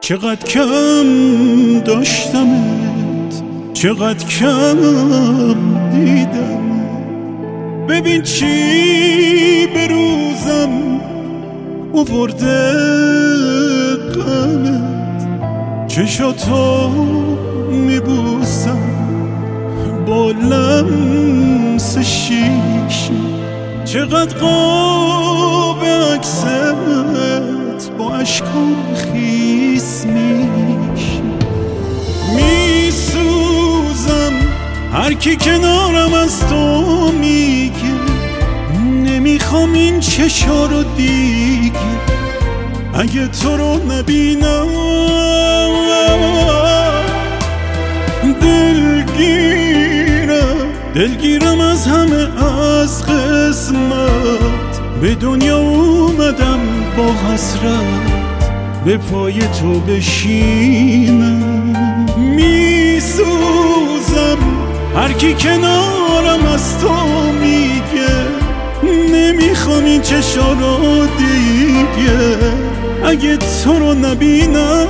چقدر کم داشتمت، چقدر کم دیدم. ببین چی به روزم آورده غمت. چشاتو میبوسم با لمس شیشه، چقدر قاب عکست با اشکام خیس میشه. میسوزم هر کی کنارم از تو میگه نمیخوام این چشا رو دیگه. اگه تو رو نبینم دلگیرم از همه، از قسمت. به دنیا اومدم با حسرت به پای تو بشینم. میسوزم هر کی کنارم از تو میگه نمیخوام این چشا رو دیگه. اگه تو رو نبینم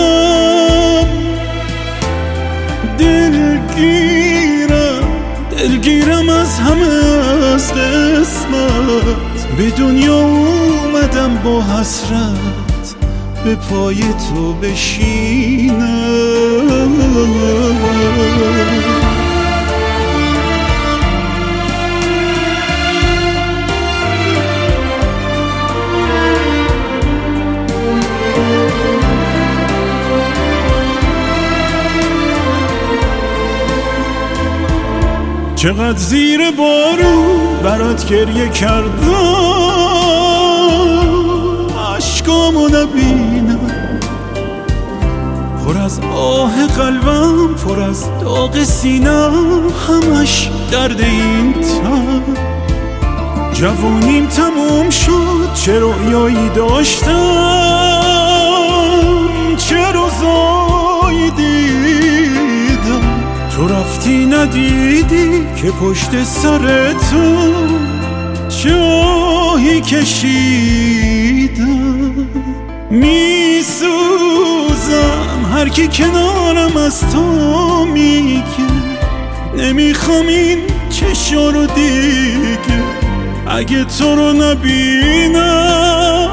دلگیرم از همه، از قسمت. به دنیا اومدم با حسرت به پای تو بشینم. چقدر زیر بارون برات گریه کردم، عشقامو نبینم. پر از آه قلبم، پر از داغ سینم، همش درد این تن. جوانیم تموم شد، چه رویایی داشتم، چه روزایی دیدم. تو رفتی ندیدی که پشت سر تو چاهی کشیدم. میسوزم هر کی کنارم از تو میگه نمیخوام این چشا رو دیگه. اگه تو رو نبینم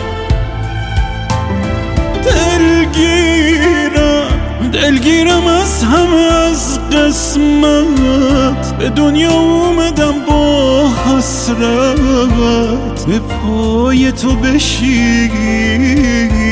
دلگیرم از همه، از قسمت. به دنیا اومدم با حسرت به پای تو بشینم.